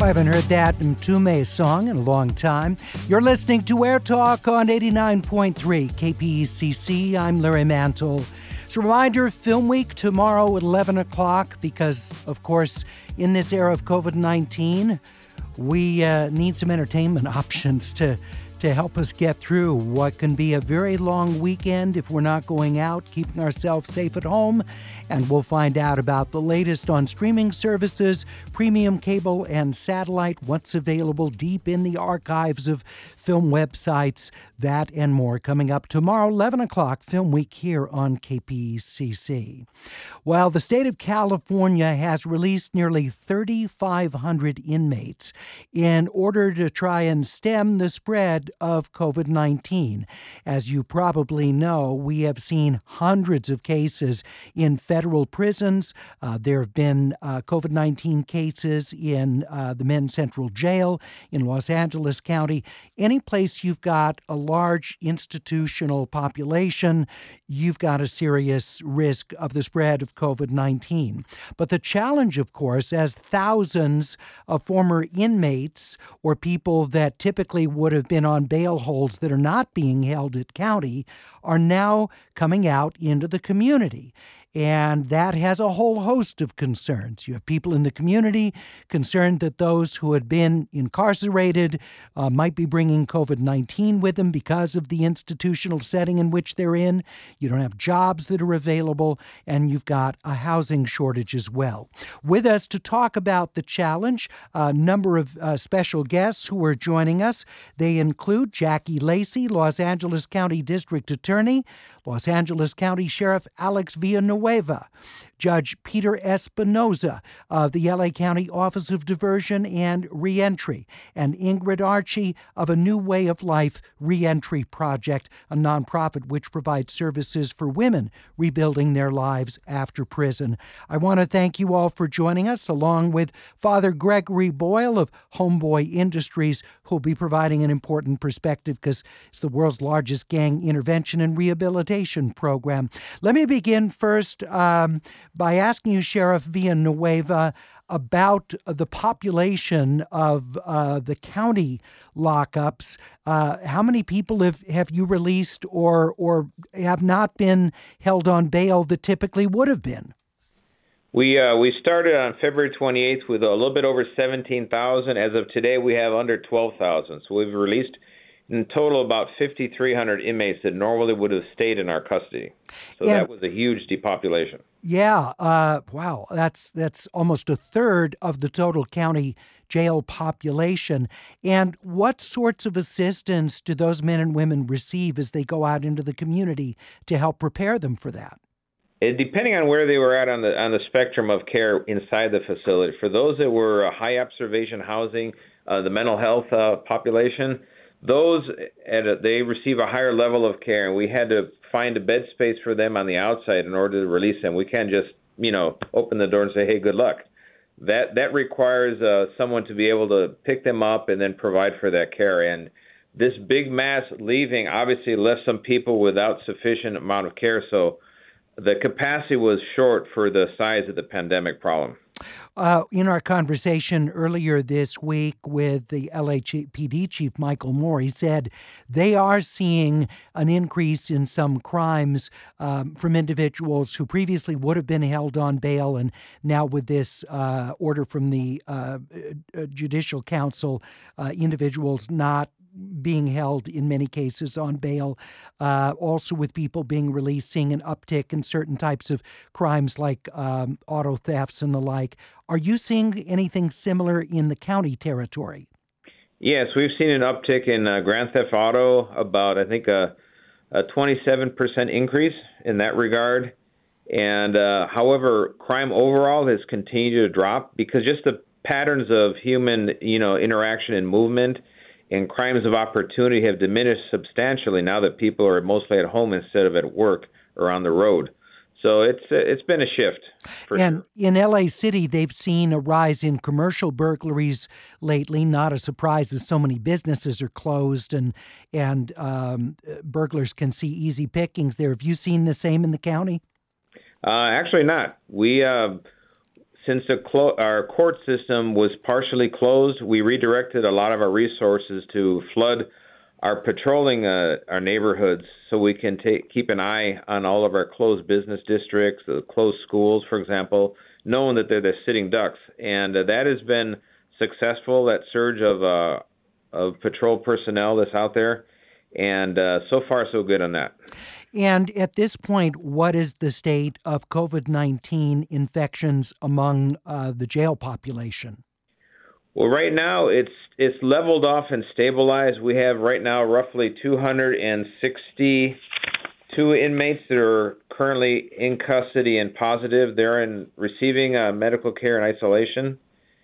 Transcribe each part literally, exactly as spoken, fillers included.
I haven't heard that Mtume song in a long time. You're listening to Air Talk on eighty-nine point three K P E C C. I'm Larry Mantle. It's a reminder, Film Week tomorrow at eleven o'clock because, of course, in this era of covid nineteen, we uh, need some entertainment options to to help us get through what can be a very long weekend if we're not going out, keeping ourselves safe at home. And we'll find out about the latest on streaming services, premium cable and satellite, what's available deep in the archives of film websites, that and more coming up tomorrow, eleven o'clock, Film Week here on K P E C C. While the state of California has released nearly thirty-five hundred inmates in order to try and stem the spread of covid nineteen. As you probably know, we have seen hundreds of cases in federal prisons. Uh, there have been uh, covid nineteen cases in uh, the Men's Central Jail in Los Angeles County. Any place you've got a large institutional population, you've got a serious risk of the spread of covid nineteen. But the challenge, of course, as thousands of former inmates or people that typically would have been on bail holds that are not being held at county are now coming out into the community. And that has a whole host of concerns. You have people in the community concerned that those who had been incarcerated uh, might be bringing covid nineteen with them because of the institutional setting in which they're in. You don't have jobs that are available, and you've got a housing shortage as well. With us to talk about the challenge, a number of uh, special guests who are joining us. They include Jackie Lacey, Los Angeles County District Attorney, Los Angeles County Sheriff Alex Villanueva, Judge Peter Espinoza of the L A County Office of Diversion and Reentry, and Ingrid Archie of A New Way of Life Reentry Project, a nonprofit which provides services for women rebuilding their lives after prison. I want to thank you all for joining us, along with Father Gregory Boyle of Homeboy Industries, who will be providing an important perspective because it's the world's largest gang intervention and rehabilitation program. Let me begin first um, by asking you, Sheriff Villanueva, about the population of uh, the county lockups. Uh, how many people have, have you released or or have not been held on bail that typically would have been? We uh, we started on February twenty-eighth with a little bit over seventeen thousand. As of today, we have under twelve thousand. So we've released in total about fifty-three hundred inmates that normally would have stayed in our custody. So yeah. That was a huge depopulation. Yeah. Uh, wow. That's that's almost a third of the total county jail population. And what sorts of assistance do those men and women receive as they go out into the community to help prepare them for that? It, depending on where they were at on the on the spectrum of care inside the facility. For those that were uh, high observation housing, uh, the mental health uh, population, those at a, they receive a higher level of care, and we had to find a bed space for them on the outside in order to release them. We can't just, you know, open the door and say, "Hey, good luck." That that requires uh, someone to be able to pick them up and then provide for that care. And this big mass leaving obviously left some people without sufficient amount of care. So the capacity was short for the size of the pandemic problem. Uh, in our conversation earlier this week with the L A P D chief, Michael Moore, he said they are seeing an increase in some crimes um, from individuals who previously would have been held on bail, and now with this uh, order from the uh, Judicial Council, uh, individuals not being held in many cases on bail, uh, also with people being released, seeing an uptick in certain types of crimes like um, auto thefts and the like. Are you seeing anything similar in the county territory? Yes, we've seen an uptick in uh, grand theft auto, about, I think, a, a twenty-seven percent increase in that regard. And uh, however, crime overall has continued to drop because just the patterns of human, you know, interaction and movement and crimes of opportunity have diminished substantially now that people are mostly at home instead of at work or on the road. So it's it's been a shift. For and sure. In L A City, they've seen a rise in commercial burglaries lately. Not a surprise, as so many businesses are closed and and um, burglars can see easy pickings there. Have you seen the same in the county? Uh, actually, not. We uh, since the clo- our court system was partially closed, we redirected a lot of our resources to flood our patrolling uh, our neighborhoods so we can take, keep an eye on all of our closed business districts, the closed schools, for example, knowing that they're the sitting ducks. And uh, that has been successful, that surge of uh, of patrol personnel that's out there. And uh, so far, so good on that. And at this point, what is the state of COVID nineteen infections among uh, the jail population? Well, right now it's it's leveled off and stabilized. We have right now roughly two hundred sixty-two inmates that are currently in custody and positive. They're in receiving uh, medical care and isolation.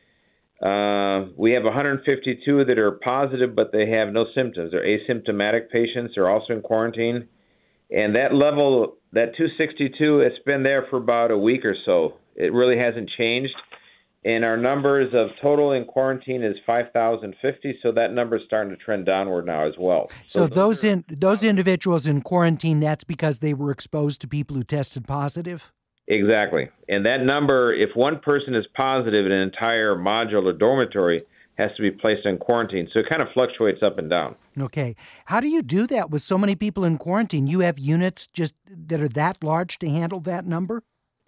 Uh, we have one hundred fifty-two that are positive, but they have no symptoms. They're asymptomatic patients. They're also in quarantine. And that level, that two hundred sixty-two, it's been there for about a week or so. It really hasn't changed. And our numbers of total in quarantine is five thousand fifty, so that number is starting to trend downward now as well. So, so those in, those individuals in quarantine, that's because they were exposed to people who tested positive? Exactly. And that number, if one person is positive, an entire module or dormitory has to be placed in quarantine. So it kind of fluctuates up and down. Okay. How do you do that with so many people in quarantine? You have units just that are that large to handle that number?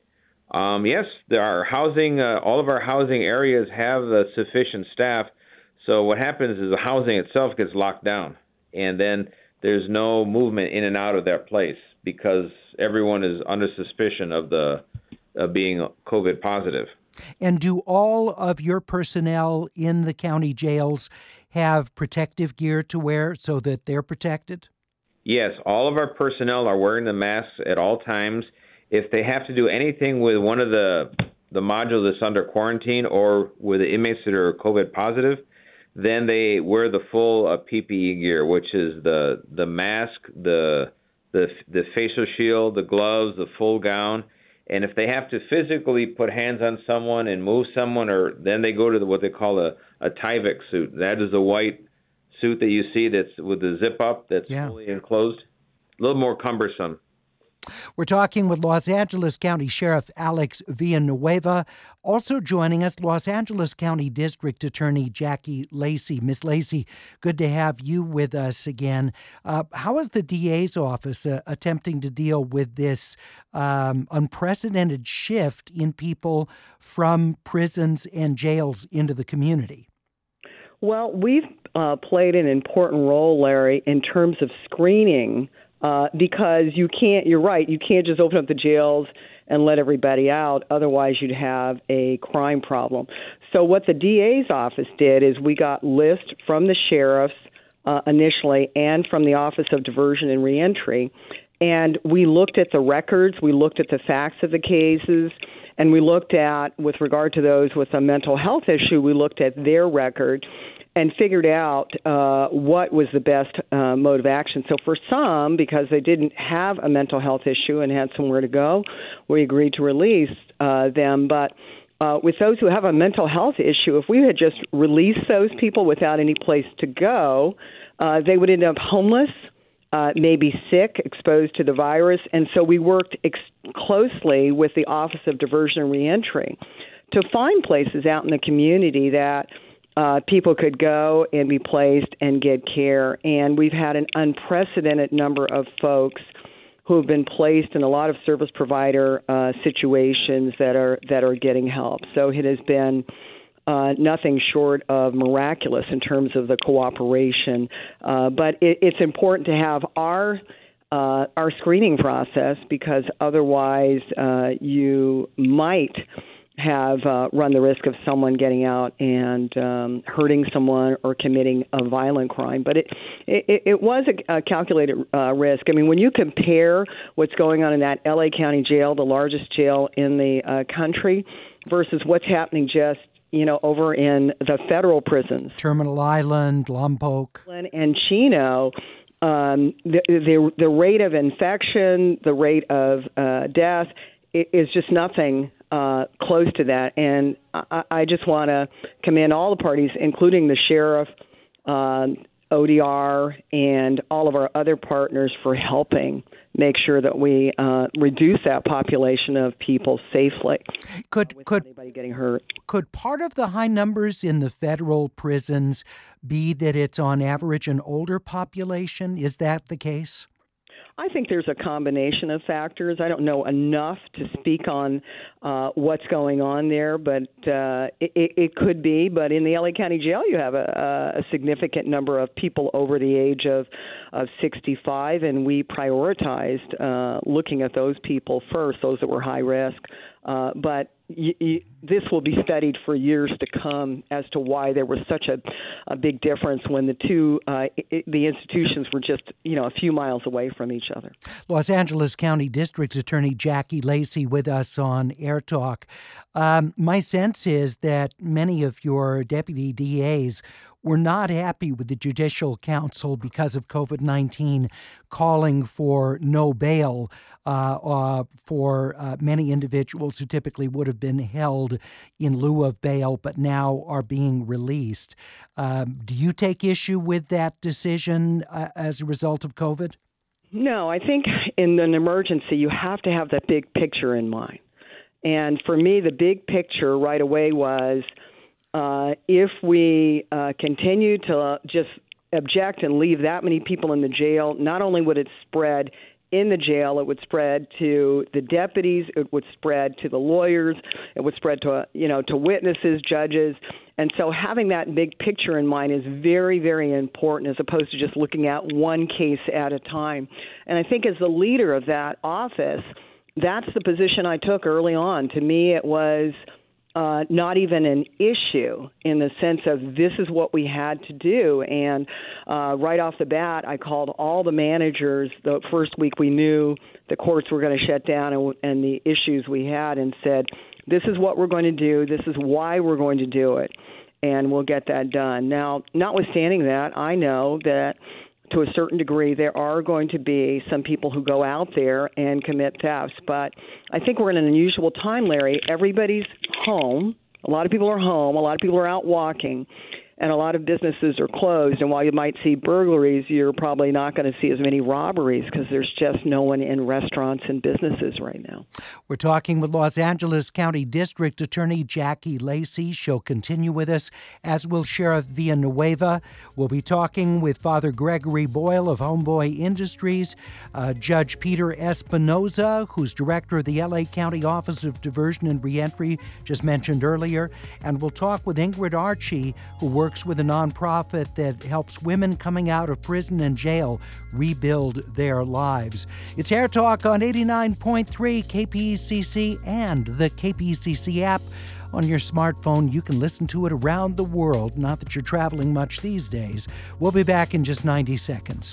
Um, yes, there are housing. Uh, all of our housing areas have uh, sufficient staff. So what happens is the housing itself gets locked down, and then there's no movement in and out of that place because everyone is under suspicion of the of being COVID positive. And do all of your personnel in the county jails have protective gear to wear so that they're protected? Yes, all of our personnel are wearing the masks at all times. If they have to do anything with one of the the modules that's under quarantine or with the inmates that are COVID positive, then they wear the full uh, P P E gear, which is the the mask, the the the facial shield, the gloves, the full gown. And if they have to physically put hands on someone and move someone, or then they go to the, what they call a, a Tyvek suit. That is a white suit that you see that's with the zip up that's yeah. fully enclosed. A little more cumbersome. We're talking with Los Angeles County Sheriff Alex Villanueva. Also joining us, Los Angeles County District Attorney Jackie Lacey. Miss Lacey, good to have you with us again. Uh, how is the D A's office uh, attempting to deal with this um, unprecedented shift in people from prisons and jails into the community? Well, we've uh, played an important role, Larry, in terms of screening Uh, because you can't, you're right, you can't just open up the jails and let everybody out. Otherwise, you'd have a crime problem. So what the D A's office did is we got lists from the sheriffs uh, initially and from the Office of Diversion and Reentry, and we looked at the records, we looked at the facts of the cases, and we looked at, with regard to those with a mental health issue, we looked at their record and figured out uh, what was the best uh, mode of action. So for some, because they didn't have a mental health issue and had somewhere to go, we agreed to release uh, them. But uh, with those who have a mental health issue, if we had just released those people without any place to go, uh, they would end up homeless, uh, maybe sick, exposed to the virus. And so we worked ex- closely with the Office of Diversion and Reentry to find places out in the community that Uh, people could go and be placed and get care. And we've had an unprecedented number of folks who have been placed in a lot of service provider uh, situations that are that are getting help. So it has been uh, nothing short of miraculous in terms of the cooperation. Uh, but it, it's important to have our uh, our screening process, because otherwise uh, you might have uh, run the risk of someone getting out and um, hurting someone or committing a violent crime. But it it, it was a, a calculated uh, risk. I mean, when you compare what's going on in that L A County jail, the largest jail in the uh, country, versus what's happening just, you know, over in the federal prisons, Terminal Island, Lompoc, and Chino, um, the, the the rate of infection, the rate of uh, death is just nothing Uh, close to that. And I, I just want to commend all the parties, including the sheriff, um, O D R and all of our other partners for helping make sure that we uh, reduce that population of people safely. Could without could anybody getting hurt? Could part of the high numbers in the federal prisons be that it's on average an older population? Is that the case? I think there's a combination of factors. I don't know enough to speak on uh, what's going on there, but uh, it, it could be. But in the L A County Jail, you have a, a significant number of people over the age of, of sixty-five, and we prioritized uh, looking at those people first, those that were high risk. Uh, but y- y- this will be studied for years to come as to why there was such a, a big difference when the two uh, I- the institutions were just you know a few miles away from each other. Los Angeles County District Attorney Jackie Lacey with us on Air Talk. Um, my sense is that many of your deputy D As were not happy with the Judicial Council because of COVID nineteen calling for no bail uh, uh, for uh, many individuals who typically would have been held in lieu of bail but now are being released. Um, do you take issue with that decision uh, as a result of COVID? No, I think in an emergency you have to have that big picture in mind. And for me, the big picture right away was uh, if we uh, continue to uh, just object and leave that many people in the jail, not only would it spread in the jail, it would spread to the deputies, it would spread to the lawyers, it would spread to, you know, to witnesses, judges. And so having that big picture in mind is very, very important as opposed to just looking at one case at a time. And I think as the leader of that office, that's the position I took early on. To me, it was uh, not even an issue in the sense of this is what we had to do. And uh, right off the bat, I called all the managers the first week we knew the courts were going to shut down and, and the issues we had and said, this is what we're going to do. This is why we're going to do it. And we'll get that done. Now, notwithstanding that, I know that to a certain degree, there are going to be some people who go out there and commit thefts. But I think we're in an unusual time, Larry. Everybody's home. A lot of people are home. A lot of people are out walking. And a lot of businesses are closed. And while you might see burglaries, you're probably not going to see as many robberies because there's just no one in restaurants and businesses right now. We're talking with Los Angeles County District Attorney Jackie Lacey. She'll continue with us, as will Sheriff Villanueva. We'll be talking with Father Gregory Boyle of Homeboy Industries, uh, Judge Peter Espinoza, who's director of the L A County Office of Diversion and Reentry, just mentioned earlier. And we'll talk with Ingrid Archie, who works with a nonprofit that helps women coming out of prison and jail rebuild their lives. It's Air Talk on eighty-nine point three K P E C C and the K P E C C app. On your smartphone, you can listen to it around the world. Not that you're traveling much these days. We'll be back in just ninety seconds.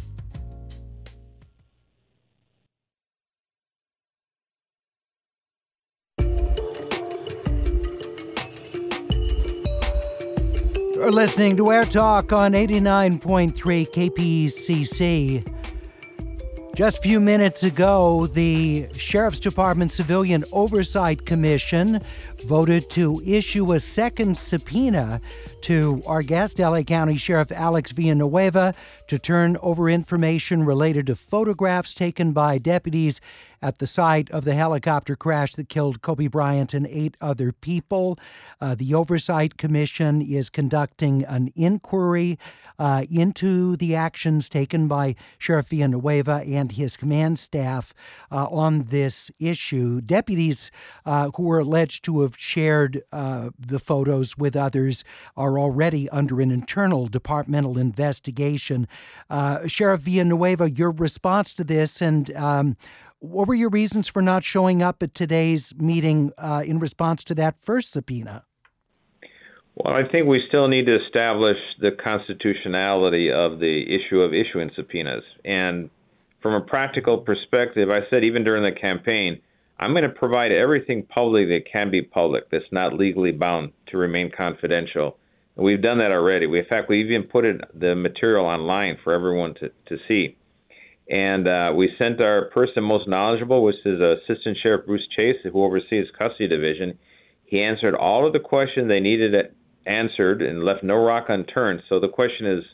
You're listening to Air Talk on eighty-nine point three K P E C C. Just a few minutes ago, the Sheriff's Department Civilian Oversight Commission voted to issue a second subpoena to our guest, L A County Sheriff Alex Villanueva, to turn over information related to photographs taken by deputies at the site of the helicopter crash that killed Kobe Bryant and eight other people. Uh, the Oversight Commission is conducting an inquiry uh, into the actions taken by Sheriff Villanueva and his command staff uh, on this issue. Deputies uh, who are alleged to have shared uh, the photos with others are already under an internal departmental investigation. Uh, Sheriff Villanueva, your response to this, and um, what were your reasons for not showing up at today's meeting uh, in response to that first subpoena? Well, I think we still need to establish the constitutionality of the issue of issuing subpoenas. And from a practical perspective, I said even during the campaign, I'm going to provide everything public that can be public, that's not legally bound to remain confidential. And we've done that already. We, in fact, we even put it, the material online for everyone to, to see. And uh, we sent our person most knowledgeable, which is Assistant Sheriff Bruce Chase, who oversees custody division. He answered all of the questions they needed answered and left no rock unturned. So the question is,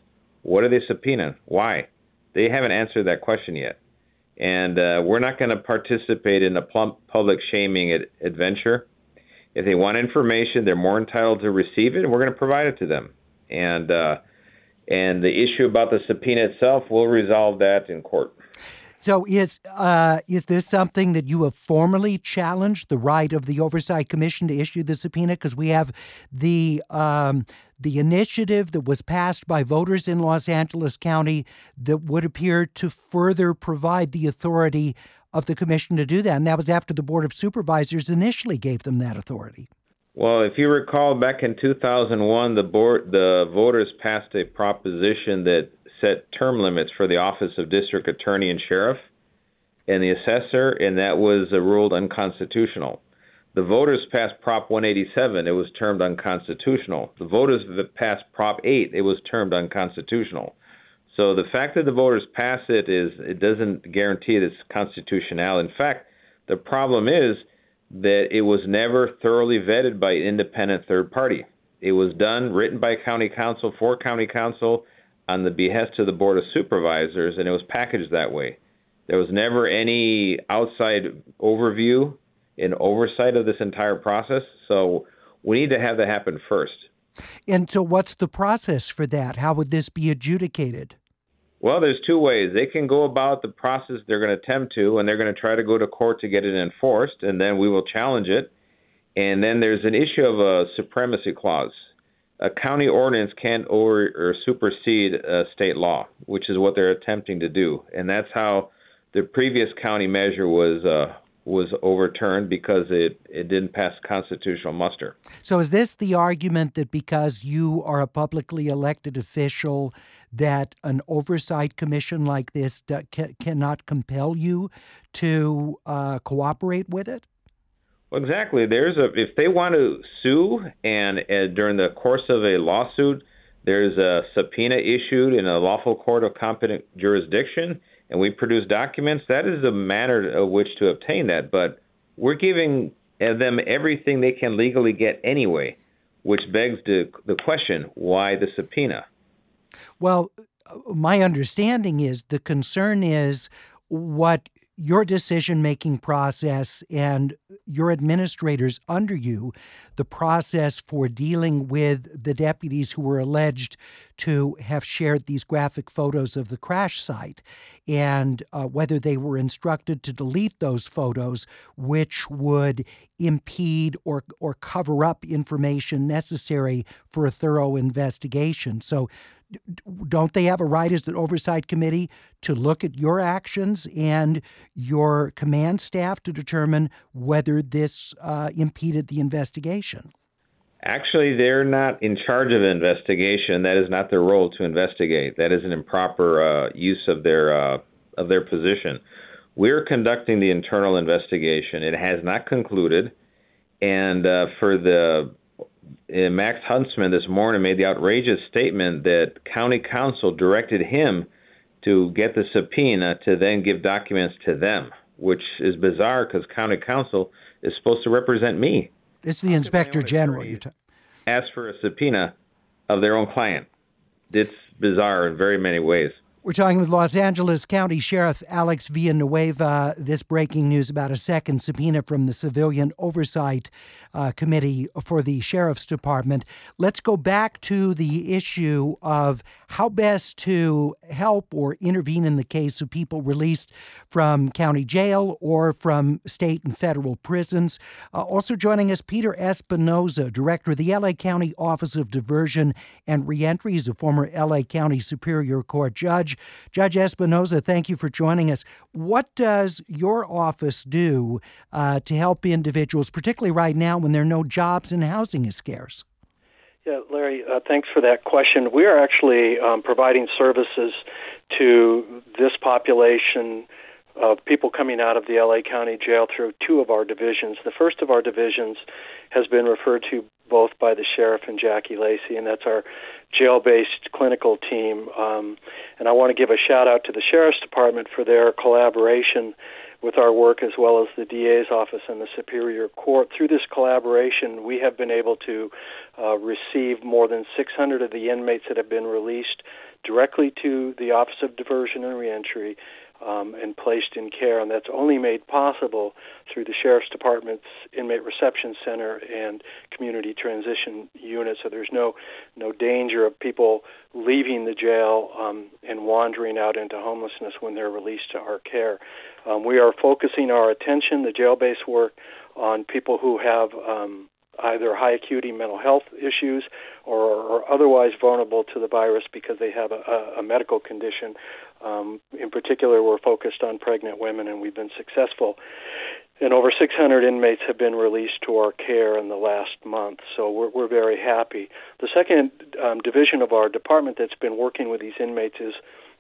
What are they subpoenaing? Why? They haven't answered that question yet. And uh, we're not going to participate in a plump public shaming ad- adventure. If they want information, they're more entitled to receive it, and we're going to provide it to them. And uh, and the issue about the subpoena itself, we'll resolve that in court. So is uh, is this something that you have formally challenged, the right of the Oversight Commission to issue the subpoena? Because we have the um, the initiative that was passed by voters in Los Angeles County that would appear to further provide the authority of the commission to do that. And that was after the Board of Supervisors initially gave them that authority. Well, if you recall, back in two thousand one, the board, the voters passed a proposition that set term limits for the office of district attorney and sheriff and the assessor, and that was uh, ruled unconstitutional. The voters passed Prop one eighty-seven. It was termed unconstitutional. The voters passed Prop eight. It was termed unconstitutional. So the fact that the voters pass it is it doesn't guarantee its constitutional. In fact, the problem is that it was never thoroughly vetted by an independent third party. It was done, written by county council for county council on the behest of the Board of Supervisors, and it was packaged that way. There was never any outside overview and oversight of this entire process, so we need to have that happen first. And so what's the process for that? How would this be adjudicated? Well, there's two ways. They can go about the process they're going to attempt to, and they're going to try to go to court to get it enforced, and then we will challenge it. And then there's an issue of a supremacy clause. A county ordinance can't over or supersede a state law, which is what they're attempting to do. And that's how the previous county measure was uh, was overturned, because it, it didn't pass constitutional muster. So is this the argument that because you are a publicly elected official that an oversight commission like this d- ca- cannot compel you to uh, cooperate with it? Well, exactly. There's a if they want to sue, and uh, during the course of a lawsuit, there's a subpoena issued in a lawful court of competent jurisdiction, and we produce documents, that is the manner of which to obtain that. But we're giving them everything they can legally get anyway, which begs the, the question, why the subpoena? Well, my understanding is the concern is what your decision-making process and your administrators under you, the process for dealing with the deputies who were alleged to have shared these graphic photos of the crash site, and uh, whether they were instructed to delete those photos, which would impede or or cover up information necessary for a thorough investigation. So don't they have a right as an oversight committee to look at your actions and your command staff to determine whether this uh, impeded the investigation? Actually, they're not in charge of an investigation. That is not their role to investigate. That is an improper uh, use of their uh, of their position. We're conducting the internal investigation. It has not concluded, and uh, for the Uh, Max Huntsman this morning made the outrageous statement that county council directed him to get the subpoena to then give documents to them, which is bizarre because county council is supposed to represent me. It's the inspector general. You t- ask for a subpoena of their own client. It's bizarre in very many ways. We're talking with Los Angeles County Sheriff Alex Villanueva. This breaking news about a second subpoena from the Civilian Oversight uh, Committee for the Sheriff's Department. Let's go back to the issue of how best to help or intervene in the case of people released from county jail or from state and federal prisons. Uh, also joining us, Peter Espinoza, Director of the L A County Office of Diversion and Reentry. He's a former L A County Superior Court judge. Judge Espinoza, thank you for joining us. What does your office do uh, to help individuals, particularly right now when there are no jobs and housing is scarce? Yeah, Larry, uh, thanks for that question. We are actually um, providing services to this population of people coming out of the L A County Jail through two of our divisions. The first of our divisions has been referred to both by the sheriff and Jackie Lacey, and that's our jail-based clinical team. Um, and I want to give a shout-out to the Sheriff's Department for their collaboration with our work, as well as the D A's office and the Superior Court. Through this collaboration, we have been able to uh, receive more than six hundred of the inmates that have been released directly to the Office of Diversion and Reentry um, and placed in care, and that's only made possible through the Sheriff's Department's Inmate Reception Center and Community Transition Unit, so there's no no danger of people leaving the jail um, and wandering out into homelessness when they're released to our care. Um, we are focusing our attention, the jail-based work, on people who have um, either high acuity mental health issues or are otherwise vulnerable to the virus because they have a, a medical condition. Um, in particular, we're focused on pregnant women, and we've been successful. And over six hundred inmates have been released to our care in the last month, so we're, we're very happy. The second um, division of our department that's been working with these inmates is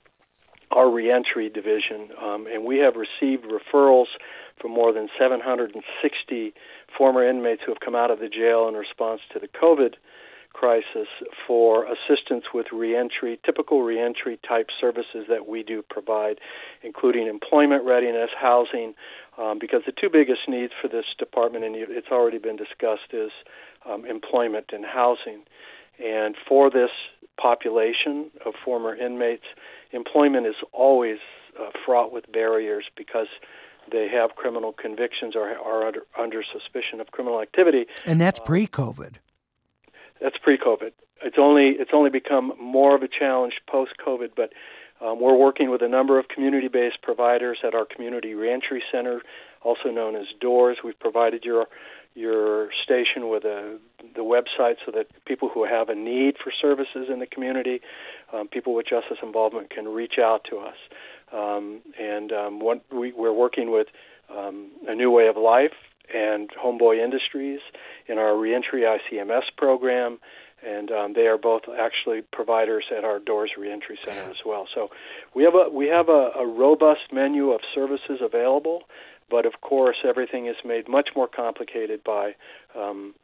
our reentry division, um, and we have received referrals from more than seven hundred sixty former inmates who have come out of the jail in response to the COVID crisis for assistance with reentry, typical reentry type services that we do provide, including employment readiness, housing, um, because the two biggest needs for this department, and it's already been discussed, is um, employment and housing. And for this population of former inmates, employment is always uh, fraught with barriers because they have criminal convictions or are under, under suspicion of criminal activity. And that's uh, pre-COVID. That's pre-COVID. It's only it's only become more of a challenge post-COVID, but um, we're working with a number of community-based providers at our Community Reentry Center, also known as DOORS. We've provided your your station with a, the website so that people who have a need for services in the community, um, people with justice involvement, can reach out to us. Um, and um, what we, we're working with um, A New Way of Life and Homeboy Industries in our Reentry I C M S program, and um, they are both actually providers at our DOORS Reentry Center as well. So we have a we have a, a robust menu of services available, but of course everything is made much more complicated by um,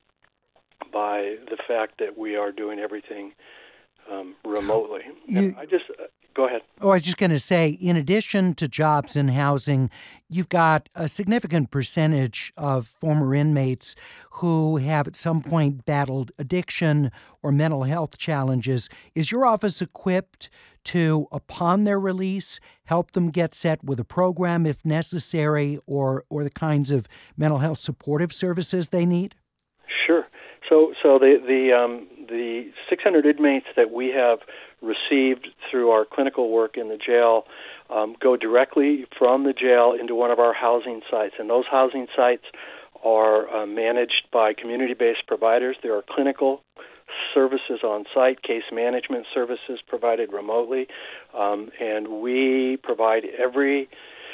by the fact that we are doing everything um, remotely. You, I just. Uh, Go ahead. Oh, I was just going to say, in addition to jobs and housing, you've got a significant percentage of former inmates who have at some point battled addiction or mental health challenges. Is your office equipped to, upon their release, help them get set with a program if necessary, or, or the kinds of mental health supportive services they need? Sure. So, so the the um, the six hundred inmates that we have received through our clinical work in the jail um, go directly from the jail into one of our housing sites, and those housing sites are uh, managed by community-based providers. There are clinical services on site, case management services provided remotely, um, and we provide every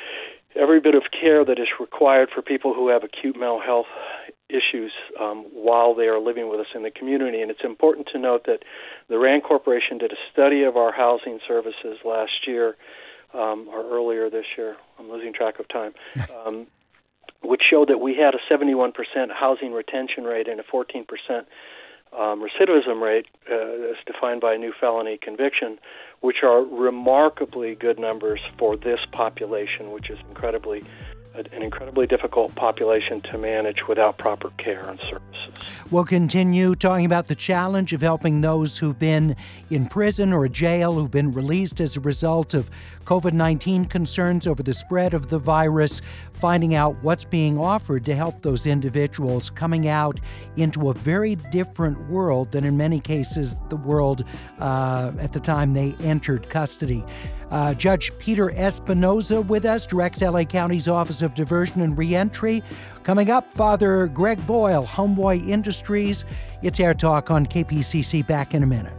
every bit of care that is required for people who have acute mental health issues um, while they are living with us in the community. And it's important to note that the RAND Corporation did a study of our housing services last year, um, or earlier this year. I'm losing track of time, um, which showed that we had a seventy-one percent housing retention rate and a fourteen percent um, recidivism rate, uh, as defined by a new felony conviction, which are remarkably good numbers for this population, which is incredibly an incredibly difficult population to manage without proper care and services. We'll continue talking about the challenge of helping those who've been in prison or jail, who've been released as a result of COVID nineteen concerns over the spread of the virus, finding out what's being offered to help those individuals coming out into a very different world than in many cases the world uh, at the time they entered custody. Uh, Judge Peter Espinoza with us, directs L A County's Office of Diversion and Reentry. Coming up, Father Greg Boyle, Homeboy Industries. It's Air Talk on K P C C. Back in a minute.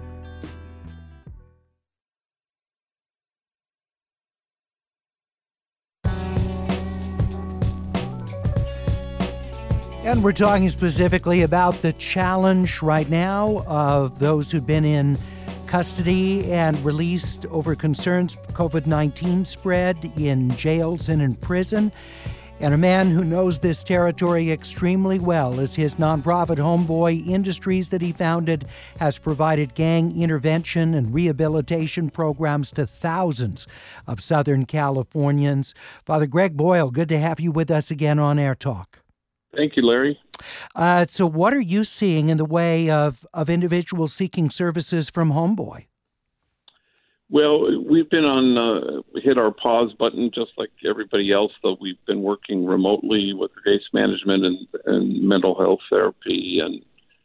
And we're talking specifically about the challenge right now of those who've been in custody and released over concerns COVID nineteen spread in jails and in prison. And a man who knows this territory extremely well is his nonprofit Homeboy Industries that he founded, has provided gang intervention and rehabilitation programs to thousands of Southern Californians. Father Greg Boyle, good to have you with us again on Air Talk. Thank you, Larry. Uh, so what are you seeing in the way of, of individuals seeking services from Homeboy? Well, we've been on uh, hit our pause button just like everybody else, though we've been working remotely with case management and, and mental health therapy and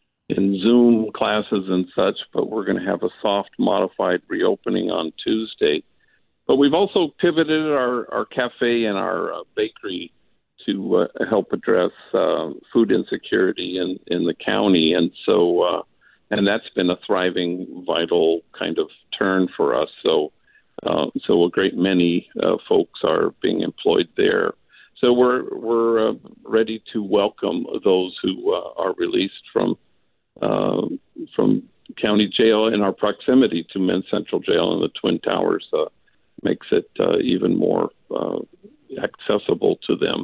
in Zoom classes and such, but we're going to have a soft modified reopening on Tuesday. But we've also pivoted our, our cafe and our uh, bakery to uh, help address uh, food insecurity in, in the county. And so, uh, and that's been a thriving, vital kind of turn for us. So, uh, so a great many uh, folks are being employed there. So we're we're uh, ready to welcome those who uh, are released from uh, from county jail, and our proximity to Men's Central Jail and the Twin Towers uh, makes it uh, even more uh, accessible to them.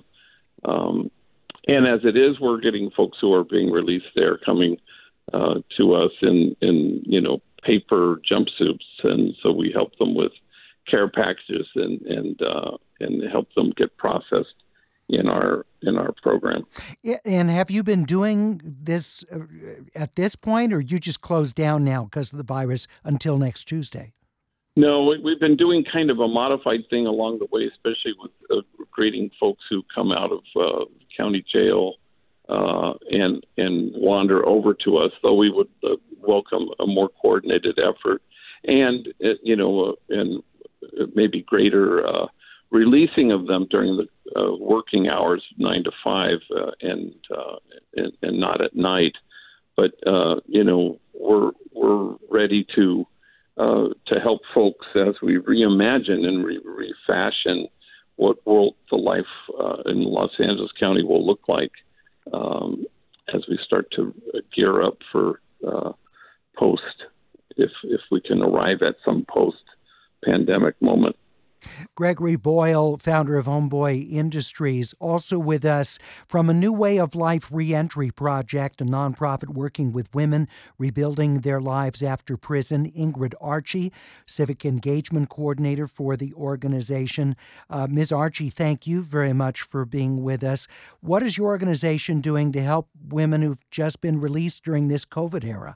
Um, and as it is, we're getting folks who are being released there coming uh, to us in, in, you know, paper jumpsuits. And so we help them with care packages and, and, uh, and help them get processed in our, in our program. And have you been doing this uh, at this point, or you just closed down now because of the virus until next Tuesday? No, we've been doing kind of a modified thing along the way, especially with uh, greeting folks who come out of uh, county jail uh, and and wander over to us. Though we would uh, welcome a more coordinated effort, and uh, you know, uh, and maybe greater uh, releasing of them during the uh, working hours, nine to five, uh, and, uh, and and not at night. But uh, you know, we're we're ready to. Uh, to help folks as we reimagine and re- refashion what world the life uh, in Los Angeles County will look like um, as we start to gear up for uh, post, if if we can arrive at some post-pandemic moment. Gregory Boyle, founder of Homeboy Industries, also with us from a New Way of Life Reentry Project, a nonprofit working with women rebuilding their lives after prison. Ingrid Archie, Civic Engagement Coordinator for the organization. Uh, Miz Archie, thank you very much for being with us. What is your organization doing to help women who've just been released during this COVID era?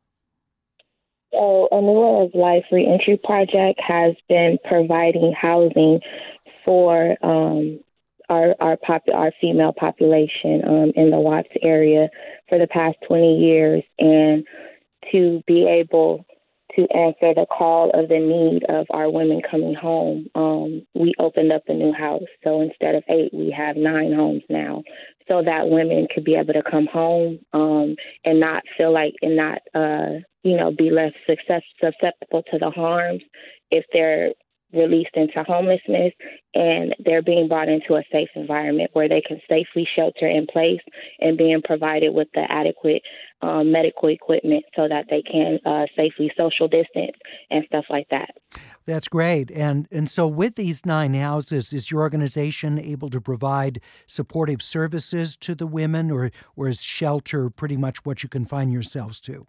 So, a New Way of Life Reentry Project has been providing housing for um, our our, pop, our female population um, in the Watts area for the past twenty years, and to be able to answer the call of the need of our women coming home, um, we opened up a new house. So instead of eight, we have nine homes now, so that women could be able to come home um, and not feel like and not, uh, you know, be less success, susceptible to the harms if they're released into homelessness, and they're being brought into a safe environment where they can safely shelter in place and being provided with the adequate um, medical equipment so that they can uh, safely social distance and stuff like that. That's great. And and so with these nine houses, is your organization able to provide supportive services to the women, or, or is shelter pretty much what you confine yourselves to?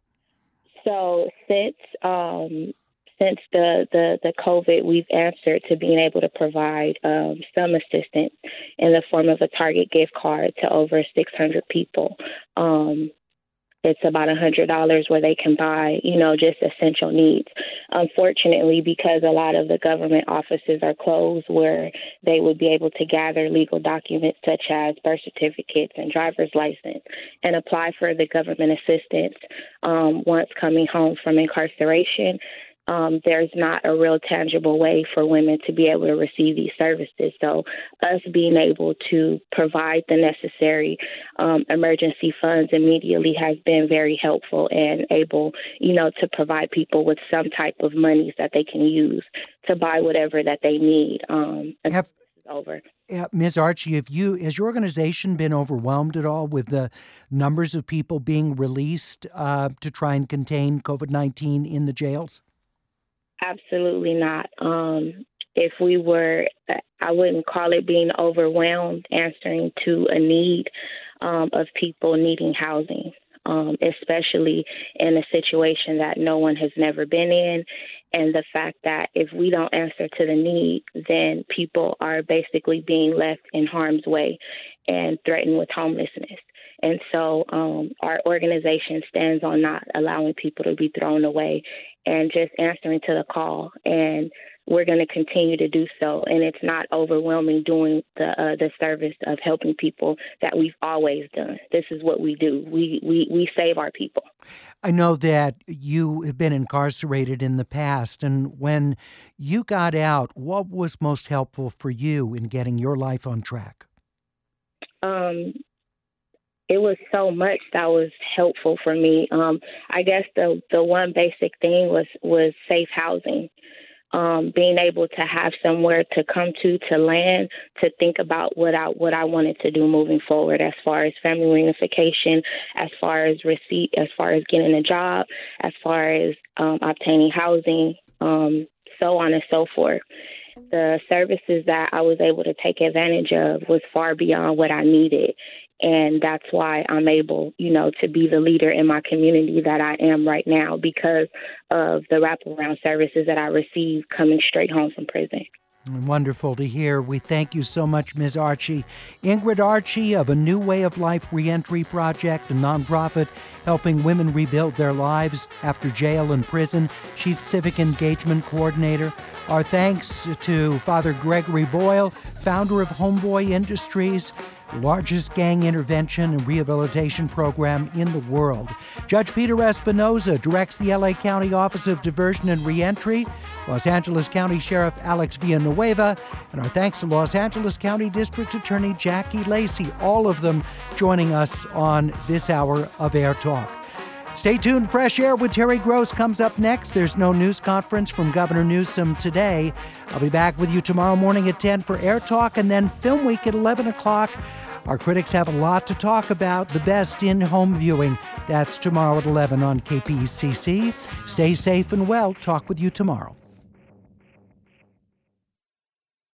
So since um, since the, the, the COVID, we've answered to being able to provide um, some assistance in the form of a Target gift card to over six hundred people. Um, it's about one hundred dollars where they can buy, you know, just essential needs. Unfortunately, because a lot of the government offices are closed where they would be able to gather legal documents such as birth certificates and driver's license and apply for the government assistance um, once coming home from incarceration, Um, there's not a real tangible way for women to be able to receive these services. So us being able to provide the necessary um, emergency funds immediately has been very helpful and able, you know, to provide people with some type of monies that they can use to buy whatever that they need. Um, Have, this is over. Uh, Miz Archie, have you, has your organization been overwhelmed at all with the numbers of people being released uh, to try and contain COVID nineteen in the jails? Absolutely not. Um, if we were, I wouldn't call it being overwhelmed, answering to a need um, of people needing housing, um, especially in a situation that no one has never been in. And the fact that if we don't answer to the need, then people are basically being left in harm's way and threatened with homelessness. And so um, our organization stands on not allowing people to be thrown away and just answering to the call. And we're going to continue to do so. And it's not overwhelming doing the uh, the service of helping people that we've always done. This is what we do. We, we, we save our people. I know that you have been incarcerated in the past. And when you got out, what was most helpful for you in getting your life on track? Um, it was so much that was helpful for me. Um, I guess the, the one basic thing was, was safe housing. Um, being able to have somewhere to come to, to land, to think about what I what I wanted to do moving forward, as far as family reunification, as far as receipt, as far as getting a job, as far as um, obtaining housing, um, so on and so forth. The services that I was able to take advantage of was far beyond what I needed. And that's why I'm able, you know, to be the leader in my community that I am right now, because of the wraparound services that I received coming straight home from prison. Wonderful to hear. We thank you so much, Miz Archie. Ingrid Archie of A New Way of Life Reentry Project, a nonprofit helping women rebuild their lives after jail and prison. She's Civic Engagement Coordinator. Our thanks to Father Gregory Boyle, founder of Homeboy Industries, the largest gang intervention and rehabilitation program in the world. Judge Peter Espinoza directs the L A County Office of Diversion and Reentry, Los Angeles County Sheriff Alex Villanueva, and our thanks to Los Angeles County District Attorney Jackie Lacey, all of them joining us on this hour of Air Talk. Stay tuned. Fresh Air with Terry Gross comes up next. There's no news conference from Governor Newsom today. I'll be back with you tomorrow morning at ten for Air Talk, and then Film Week at eleven o'clock. Our critics have a lot to talk about. The best in-home viewing. That's tomorrow at eleven on K P E C C. Stay safe and well. Talk with you tomorrow.